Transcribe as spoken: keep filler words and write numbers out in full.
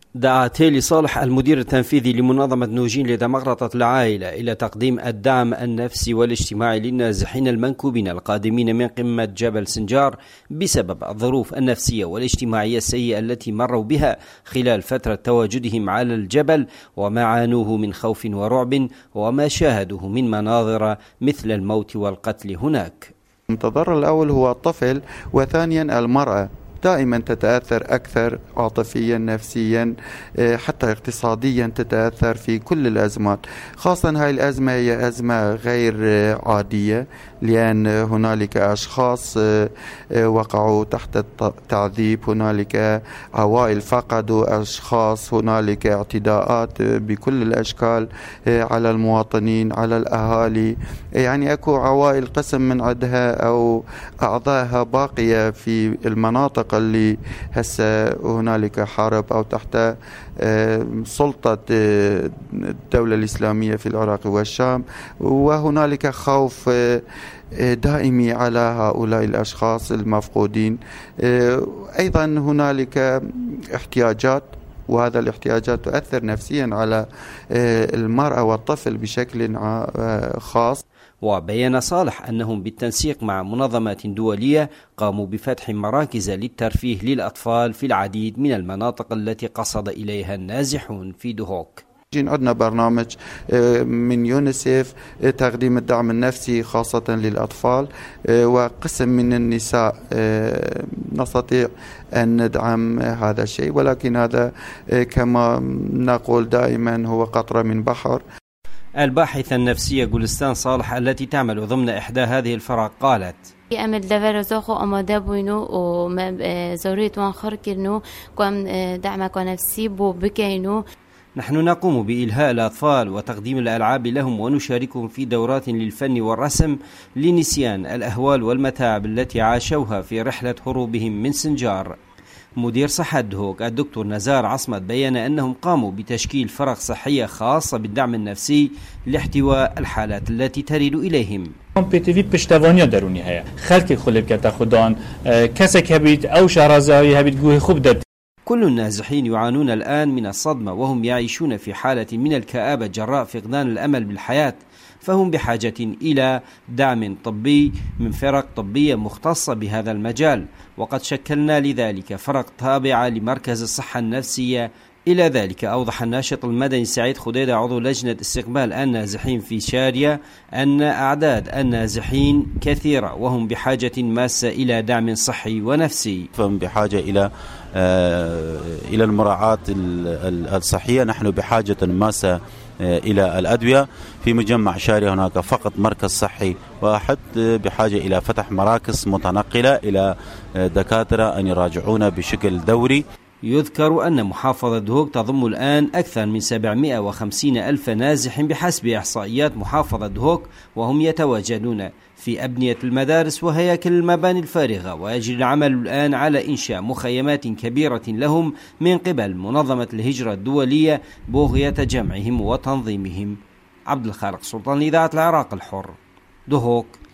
دعا تيلي صالح المدير التنفيذي لمنظمة نوجين لديمقراطة العائلة إلى تقديم الدعم النفسي والاجتماعي للنازحين المنكوبين القادمين من قمة جبل سنجار بسبب الظروف النفسية والاجتماعية السيئة التي مروا بها خلال فترة تواجدهم على الجبل، وما عانوه من خوف ورعب وما شاهدوه من مناظر مثل الموت والقتل هناك. المتضرر الأول هو الطفل، وثانيا المرأة دائما تتأثر أكثر عاطفيا نفسيا حتى اقتصاديا، تتأثر في كل الأزمات. خاصة هاي الأزمة هي أزمة غير عادية، لأن هنالك أشخاص وقعوا تحت التعذيب، هنالك عوائل فقدوا أشخاص، هنالك اعتداءات بكل الأشكال على المواطنين على الأهالي. يعني أكو عوائل قسم من عدها أو أعضائها باقية في المناطق اللي هسه هنالك حرب أو تحت سلطة الدولة الإسلامية في العراق والشام، وهنالك خوف دائمي على هؤلاء الأشخاص المفقودين. أيضا هنالك احتياجات، وهذا الاحتياجات تؤثر نفسيا على المرأة والطفل بشكل خاص. وبيّن صالح أنهم بالتنسيق مع منظمات دولية قاموا بفتح مراكز للترفيه للأطفال في العديد من المناطق التي قصد إليها النازحون في دهوك. عندنا برنامج من يونيسيف تقديم الدعم النفسي خاصة للأطفال، وقسم من النساء نستطيع أن ندعم هذا الشيء، ولكن هذا كما نقول دائما هو قطرة من بحر. الباحثة النفسية جولستان صالح التي تعمل ضمن إحدى هذه الفرق قالت: أمل دفر زاخو أماده بينو وزوريت وانخر كرنو قام دعمك نفسي بو بكينو. نحن نقوم بإلهاء الأطفال وتقديم الألعاب لهم، ونشاركهم في دورات للفن والرسم لنسيان الأهوال والمتاعب التي عاشوها في رحلة هروبهم من سنجار. مدير صحة دهوك الدكتور نزار عصمت بيّن أنهم قاموا بتشكيل فرق صحية خاصة بالدعم النفسي لاحتواء الحالات التي ترد إليهم. پێتیوی پشتوانیا درونی هەیە، خەڵکی خولێ بکاتە خوددان، کەسێک هەبیت ئەو شارەزایی هەبیت گوێی خوب دەت. كل النازحين يعانون الآن من الصدمة، وهم يعيشون في حالة من الكآبة جراء فقدان الأمل بالحياة، فهم بحاجة إلى دعم طبي من فرق طبية مختصة بهذا المجال، وقد شكلنا لذلك فرق تابعة لمركز الصحة النفسية. إلى ذلك أوضح الناشط المدني سعيد خديدة عضو لجنة استقبال النازحين في شارية أن أعداد النازحين كثيرة، وهم بحاجة ماسة إلى دعم صحي ونفسي. فهم بحاجة إلى إلى المراعاة الصحية. نحن بحاجة ماسة إلى الأدوية. في مجمع شارية هناك فقط مركز صحي واحد، بحاجة إلى فتح مراكز متنقلة إلى دكاترة أن يراجعون بشكل دوري. يذكر أن محافظة دهوك تضم الآن أكثر من سبعمائة وخمسين ألف نازح بحسب إحصائيات محافظة دهوك، وهم يتواجدون في أبنية المدارس وهياكل المباني الفارغة، ويجري العمل الآن على إنشاء مخيمات كبيرة لهم من قبل منظمة الهجرة الدولية بغية جمعهم وتنظيمهم. عبد الخالق سلطان، إذاعة العراق الحر، دهوك.